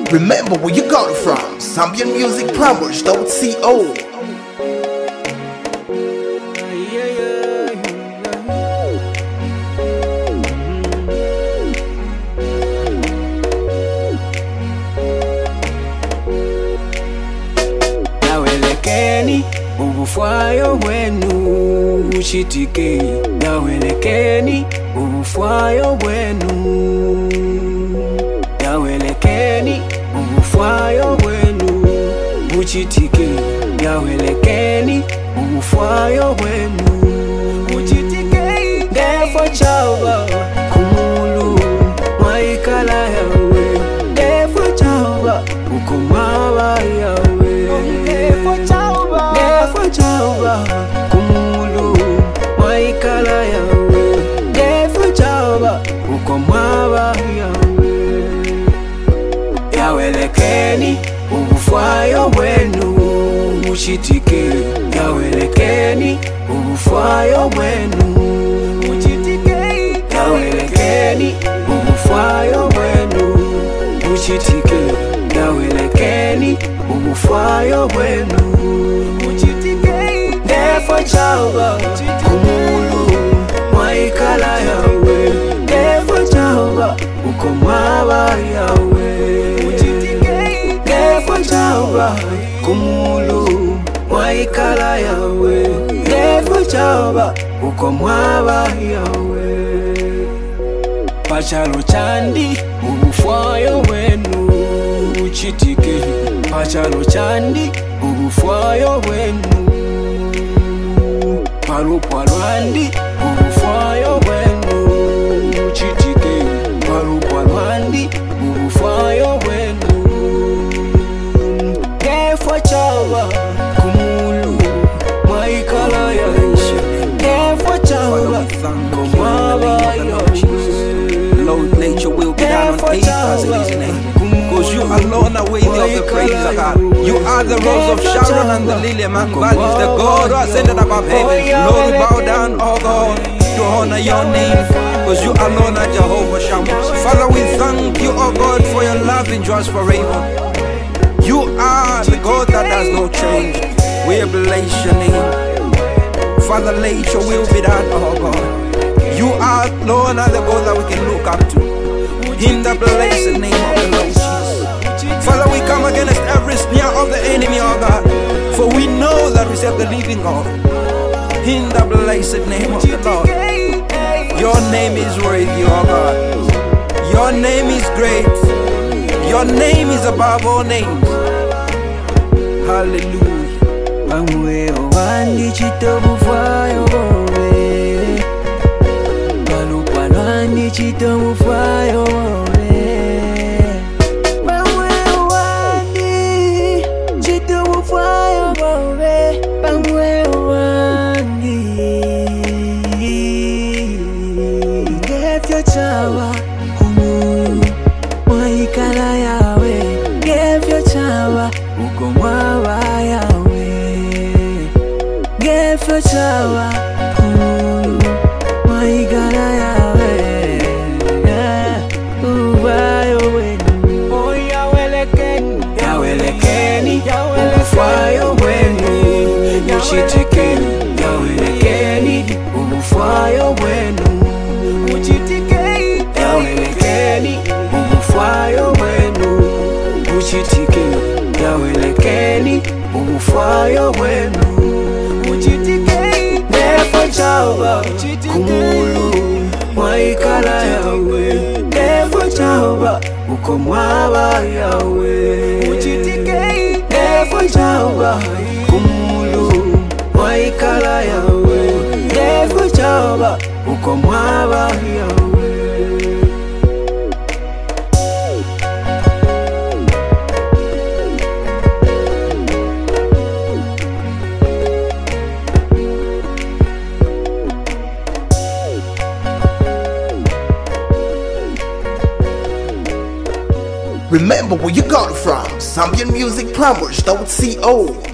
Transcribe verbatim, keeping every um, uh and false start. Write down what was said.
Remember where you got it from. Zambian Music Plumbers dot co. Yawelekeni ubufwayo wenu uchitike. Yawelekeni ubufwayo wenu. Yawelekeni ubufwayo wenu uchitike. Yawelekeni ubufwayo wenu uchitike. Defo chauba kumulu mwaikala yawe. Defo chauba ukumaba yawe. Defo chauba Defo chauba kumulu mwaikala yawe. Defo chauba ukumaba yawe. Yawelekeni ubufwayo wenu uchitike. Yawelekeni ubufwayo wenu uchitike. Yawelekeni ubufwayo wenu uchitike. Yawelekeni ubufwayo wenu uchitike. Defo chauba kumulu mwaikala yawe. Defo chauba ukomaba yawe. Defo chauba kumulu mwaikala yawe. Defo chauba ukomaba yawe. Pachalo chandi ubufwayo wenu uchitike. Pachalo chandi ubufwayo wenu. Palupwa lwandi ubufwayo wenu uchitike. Palupwa lwandi ubufwayo wenu. Defo chauba kumulu mwaikala yawe. Defo chauba ukomaba yawe. Lord, nature will be down on eight because it is in name. Cause you alone are worthy of the praise of God. You are the rose of Sharon and the lily among valleys, the God who ascended above heaven. Lord, we bow down, oh God, to honor your name. Cause you alone are Jehovah Shammah. Father, we thank you, oh God, for your love endures forever. You are the God that does no change. We bless your name. Father, let your will be done, oh God. You are, Lord, are the God that we can look up to. In the blessed name of the Lord Jesus. Father, we come against every snare of the enemy, oh God. For we know that we serve the living God. In the blessed name of the Lord. Your name is worthy, oh God. Your name is great. Your name is above all names. Hallelujah. Bamwe owandi chitobu fwayo bobe. Palupwa lwandi chitobu fwayo bobe. Bamwe owandi chitobu fwayo bobe. Bamwe owandi. Gefyo chawa kumulu mwaikala yawe. Gefyo chawa ukomaba yawe. Gefyo chawa kumulu mwaikala yawe. Ubayo wenu. Oh, yawelekeni. Yawelekeni ubufwayo wenu uchitike. Yawelekeni ubufwayo wenu uchitike. Yawelekeni ubufwayo wenu uchitike. Yawelekeni ubufwayo wenu uchitike. Defo chauba kumulu mwaikala yawe. Defo chauba ukomaba yawe uchitike. Defo chauba kumulu mwaikala yawe. Defo chauba ukomaba yawe. Remember where you got it from. Zambian Music Plumbers dot co.